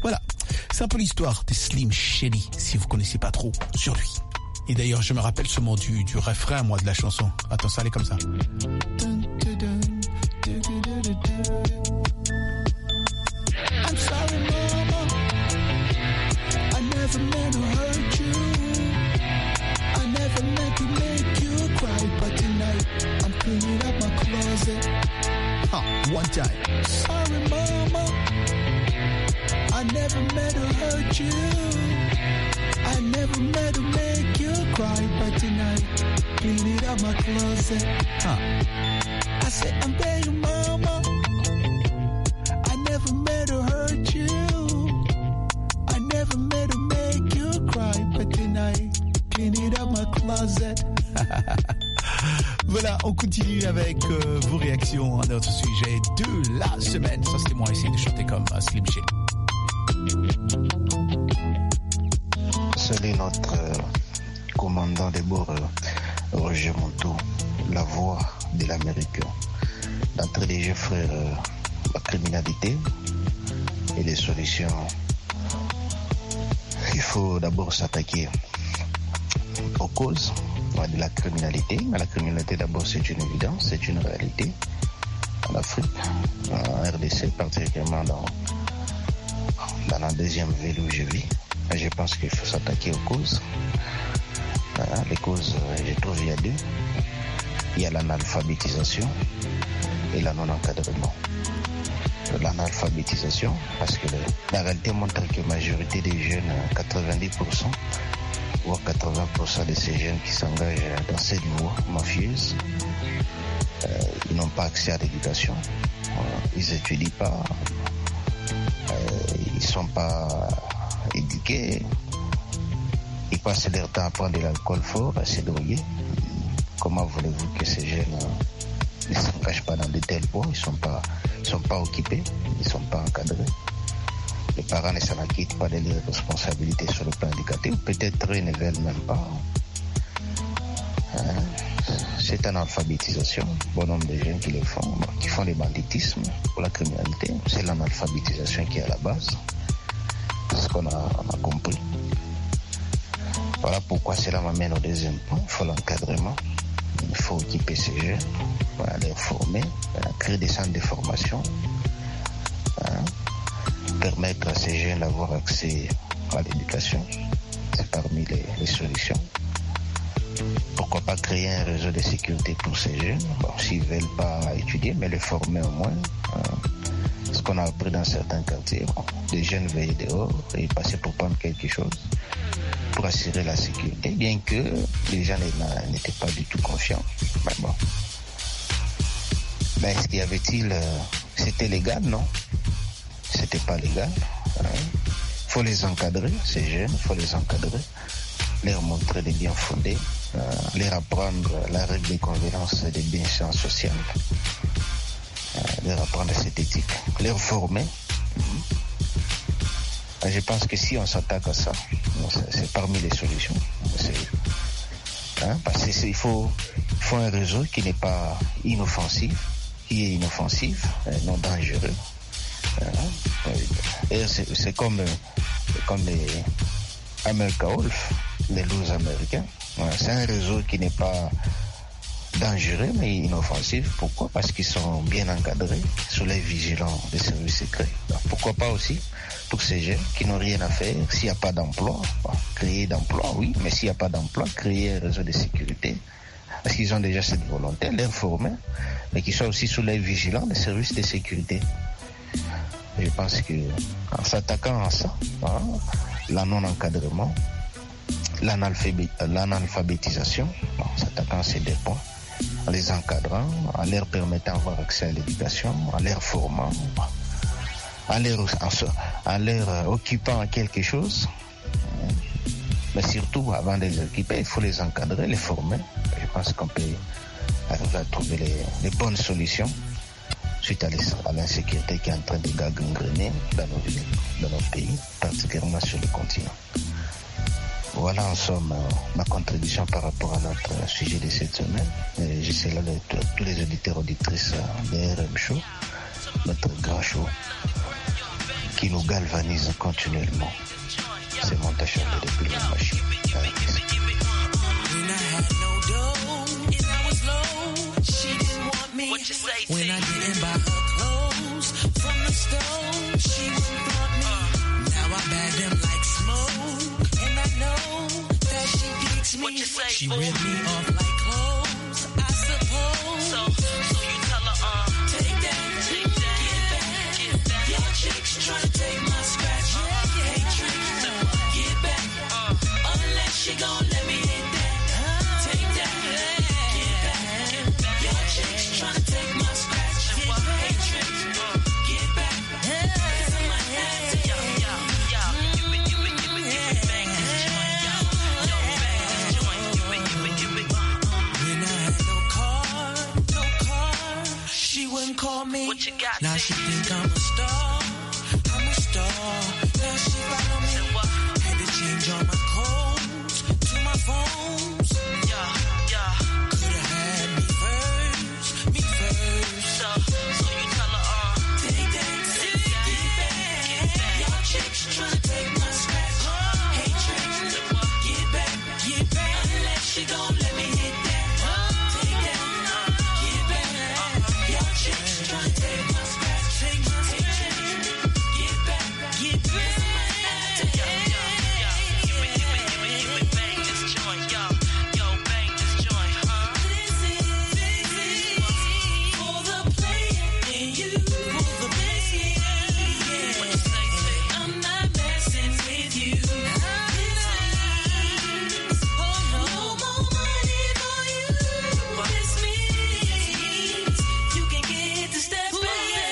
Voilà, c'est un peu l'histoire de Slim Shady, si vous connaissez pas trop sur lui. Et d'ailleurs, je me rappelle seulement du, du refrain, moi, de la chanson. Attends, ça allait comme ça. I'm sorry, mama. I never meant to hurt you. I never meant to make you cry, but tonight I'm cleaning up my closet. Ah, one time. Sorry, mama. I never meant to hurt you. I never meant to make you cry, but tonight cleaning up my closet. Ah. I said I'm begging, mama. I never meant to hurt you. I never meant to make you cry, but tonight cleaning up my closet. Voilà, on continue avec euh, vos réactions à notre sujet de la semaine. Ça, c'était moi essayer de chanter comme uh, Slim Shady. Salut notre euh, commandant des bords, euh, Roger Monteau, la voix de l'Amérique. D'entrée des jeux, frère, euh, la criminalité et les solutions. Il faut d'abord s'attaquer aux causes de la criminalité. La criminalité, d'abord, c'est une évidence, c'est une réalité en Afrique, en R D C, particulièrement dans, dans la deuxième ville où je vis. Je pense qu'il faut s'attaquer aux causes. Les causes, je trouve, il y a deux. Il y a l'analphabétisation et la non-encadrement. L'analphabétisation, parce que la réalité montre que la majorité des jeunes, quatre-vingt-dix pour cent, voire quatre-vingts pour cent de ces jeunes qui s'engagent dans cette voie mafieuse, euh, ils n'ont pas accès à l'éducation, euh, ils n'étudient pas, euh, ils ne sont pas éduqués, ils passent leur temps à prendre de l'alcool fort, à se droguer. Comment voulez-vous que ces jeunes euh, ne s'engagent pas dans de tels voies? Ils ne sont pas, ils sont pas occupés, ils ne sont pas encadrés. Les parents ne s'en acquittent pas de leurs responsabilités sur le plan éducatif. Peut-être ils ne veulent même pas. Hein? C'est une alphabétisation. Bon nombre de jeunes qui le font, qui font des banditismes pour la criminalité. C'est l'analphabétisation qui est à la base. C'est ce qu'on a, on a compris. Voilà pourquoi cela m'amène au deuxième point. Il faut l'encadrement. Il faut équiper ces jeunes, voilà, les former, voilà, créer des centres de formation. Hein? Permettre à ces jeunes d'avoir accès à l'éducation, c'est parmi les, les solutions. Pourquoi pas créer un réseau de sécurité pour ces jeunes, bon, s'ils ne veulent pas étudier, mais les former au moins. Hein. Ce qu'on a appris dans certains quartiers, bon, les jeunes veillaient dehors et passaient pour prendre quelque chose, pour assurer la sécurité, bien que les gens n'étaient pas du tout confiants. Mais bon. Ben, est-ce qu'il y avait-il... Euh, c'était légal, non? C'était pas légal. Il hein. faut les encadrer, ces jeunes, il faut les encadrer, leur montrer des biens fondés, euh, leur apprendre la règle des convenances et des bienséances sociales, euh, leur apprendre cette éthique, leur former. Mm-hmm. Je pense que si on s'attaque à ça, c'est, c'est parmi les solutions. C'est, hein, parce qu'il faut, faut un réseau qui n'est pas inoffensif, qui est inoffensif, euh, non dangereux. Et c'est, c'est comme, comme les America Wolf, les loups américains. C'est un réseau qui n'est pas dangereux mais inoffensif. Pourquoi? Parce qu'ils sont bien encadrés, sous les vigilants des services secrets. Donc, pourquoi pas aussi pour ces jeunes qui n'ont rien à faire, s'il n'y a pas d'emploi, bon, créer d'emploi, oui, mais s'il n'y a pas d'emploi, créer un réseau de sécurité. Parce qu'ils ont déjà cette volonté, les former, mais qui soient aussi sous les vigilants des services de sécurité. Je pense qu'en s'attaquant à ça, hein, la non-encadrement, l'analphabé- l'analphabétisation, en s'attaquant à ces deux points, en les encadrant, en leur permettant d'avoir accès à l'éducation, en leur formant, en leur, en, en leur euh, occupant à quelque chose, mais surtout, avant de les occuper, il faut les encadrer, les former. Je pense qu'on peut arriver à trouver les, les bonnes solutions suite à l'insécurité qui est en train de gangréner dans nos villes, dans nos pays, particulièrement sur le continent. Voilà en somme euh, ma contribution par rapport à notre sujet de cette semaine. Et je sais là de tous les auditeurs auditrices de R M Show, notre grand show. qui nous galvanise continuellement. C'est mon tâche de depuis le machine. When I had no dough and I was low, she didn't want me. What you say, when I didn't buy her clothes from the store, she wouldn't want me. Now I bag them like smoke, and I know that she digs me. What you say, she ripped me off like clothes, I suppose. So, so you tell her, uh, take that, take that, get back, get back. Your chicks tryna take my scratch, uh, hey tricks, get back, uh, unless she gon' let me hit that. Take that, get back, get back. Your chicks tryna take my scratch, hey tricks, get back. Cause I might have to, yo, yo, yo, you be, you be, you be, you be, bang this joint, yo, yo, bang this joint, you be, you be, you be. When I had no car, no car, she wouldn't call me. What you got? Now she think I'm a star, I'm a star. Now she follow me. Had to change all my codes to my phones. Yeah, yeah. Coulda had me first, me first. So, so you tell her, uh, take that, take that, get back, get back. Y'all chicks tryna take my scratch. Hey tricks, get back, get back. Unless she gon' let me hit that. Take that, get back. Y'all chicks tryna take my scratch. Take my scratch. Get back, get back. Yeah, yeah, yeah. You be, you be, you be, you be, bang this joint, yo, yo, bang this joint, huh? This is, this is for the player in you, for the player, yeah. What you say, say? I'm not messing with you. This is, oh no, no more money for you. This means you can get to step back.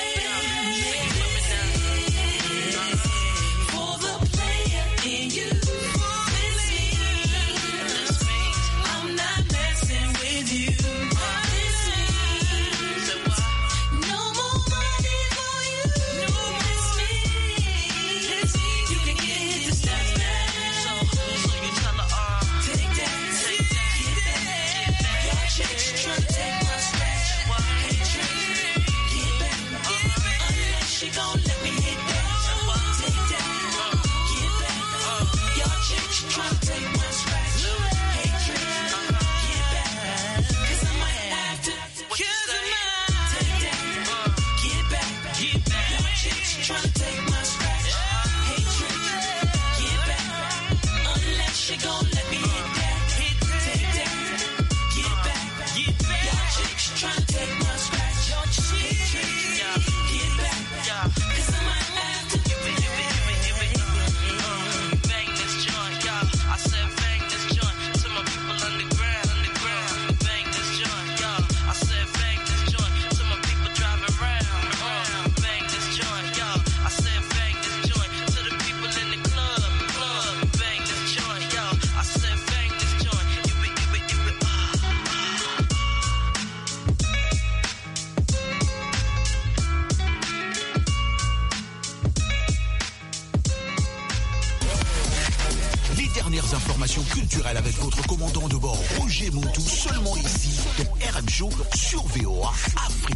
For the player in you, this means I'm not messing with you. This means no more money for you. This means you can get to step back. So, so you tell her, uh, take that, take that, get back, get back. Your chicks tryna take my scratch. Hey tricks, get back, get back. Unless she gon' let me hit that. Take that, get back. Your chicks tryna take my scratch. Hey tricks, get back. Cause I might have to. Cause I might take that, get back, get back. Your chicks tryna take my scratch. Hey tricks, get back. Unless she gon' let me hit that. Take that, get back, get back. Your chicks tryna take my scratch. Hey tricks, get back. Cause I might have to. You be, you be, you be, you be, uh, bang this joint, yo. I said bang this joint to my people underground, underground. Bang this joint, yo. I said bang this joint to my people driving round, round. Bang this joint, yo. I said bang this joint to the people in the club, club. Bang this joint, yo. I said bang this joint. You be, you be, you be, uh, Les dernières informations culturelles avec votre commandant de bord Roger Moutou, seulement ici dans R M Show sur V O A Afrique.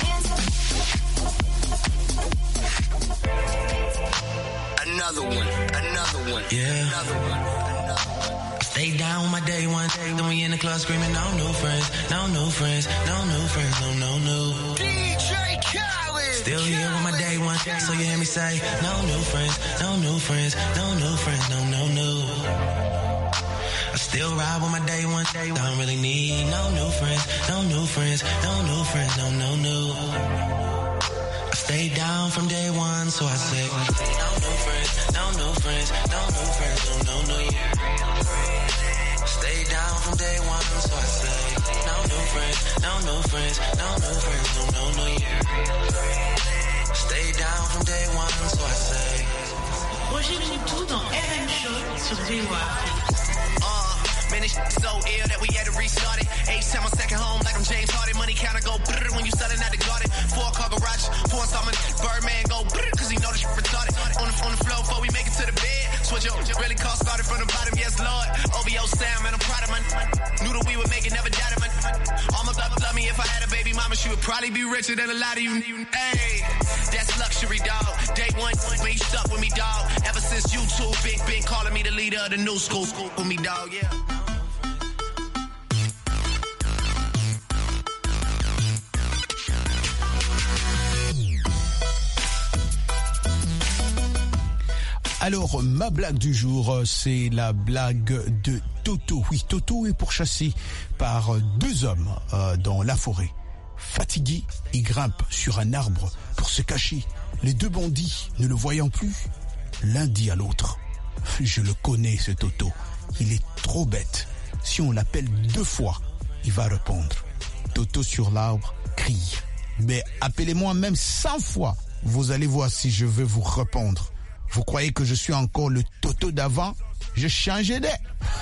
Another one, another one, yeah. Another one, another one. Stay down with my day one day, then we in the club screaming, no new friends, no new friends, no new friends, no, no new. D J Khaled. Still here with my day one, so you hear me say, no new friends, no new friends, no new friends, no, no new. I still ride with my day one, day one. Don't really need no new friends, no new friends, no new friends, no, no new. I stay down from day one, so I say, no new friends, no new friends, no new friends, no, no new. Stay down from day one, so I say, no new friends, no new friends, no new friends, no, no new. Stay down from day one, so I say. Roger Moutou dans R M Show sur V O A. Man, this shit so ill that we had to restart it. Each time I'm second home, like I'm James Harden. Money counter go brrr when you selling at the garden. Four car garage, four installment. Birdman go brrr, cause he know this shit retarded. On the, on the floor before we make it to the bed. Switch up, really cost started from the bottom, yes Lord. O V O sound, man, I'm proud of my. Knew that we would make it, never doubted my. Almost love, love me if I had a baby mama, she would Probably be richer than a lot of you. Hey, that's luxury, dog. Day one, when you stuck with me, dog. Ever since you two, been, been calling me the leader of the new school. School with me, dog, yeah. Alors, ma blague du jour, c'est la blague de Toto. Oui, Toto est pourchassé par deux hommes euh, dans la forêt. Fatigué, il grimpe sur un arbre pour se cacher. Les deux bandits, ne le voyant plus, l'un dit à l'autre: « Je le connais, ce Toto. Il est trop bête. Si on l'appelle deux fois, il va répondre. » Toto sur l'arbre crie: « Mais appelez-moi même cent fois. Vous allez voir si je veux vous répondre. Vous croyez que je suis encore le Toto d'avant? Je changeais d'air. »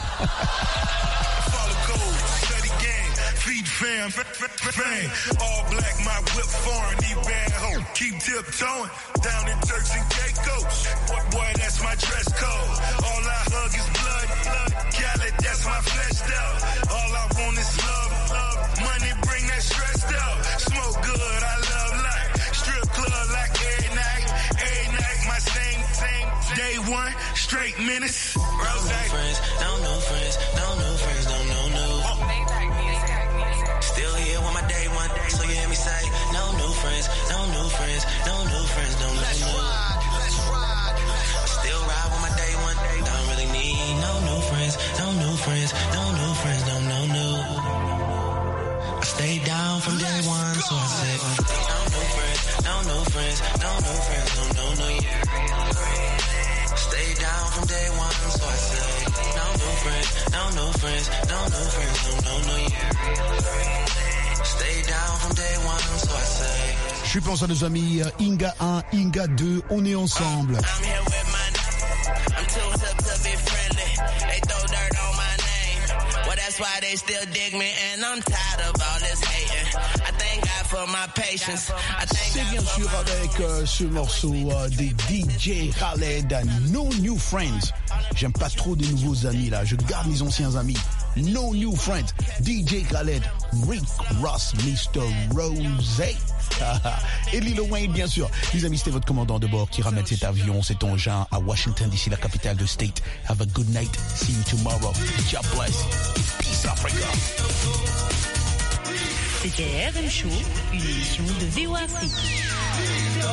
Feed fam, fam, all black, my whip foreign, these bad hoes keep tiptoeing down in Turks and Caicos. Boy, that's my dress code. All I hug is blood, Khaled, that's my flesh though. All I want is love, love, money bring that stress out. Smoke good, I love life. Strip club like every night, every night, my same, same. Day one, straight minutes. Rose. No friends, no new friends, no new friends, no no new. Still here with my day one, so you hear me say, no new friends, no new friends, no new friends, no new. Let's ride, let's ride. Still ride with my day one, don't really need no new friends, no new friends, no new friends, no no new. I stayed down from day one, so I said, no new friends, no new friends, no new friends, no no new. Stay down from day one, so I said, no new friends, no new friends, no new friends, no no new. Stay down from day one, so I say. Je pense à nos amis Inga un, Inga deux, on est ensemble. I'm here with my I'm too hip to be friendly. They throw dirt on my name. Well, that's why they still dig me, and I'm tired of all this hating. I thank God for my patience. I thank C'est bien sûr avec euh, ce morceau euh, des D J Khaled, No New Friends. J'aime pas trop des nouveaux amis là, je garde mes anciens amis. No New Friends, D J Khaled, Rick Ross, mister Rose et Lil Wayne bien sûr. Les amis, c'était votre commandant de bord qui ramène cet avion, cet engin à Washington D C, la capitale de state. Have a good night, see you tomorrow. God bless. Peace Africa. C'était R M Show, une émission de V O Afrique.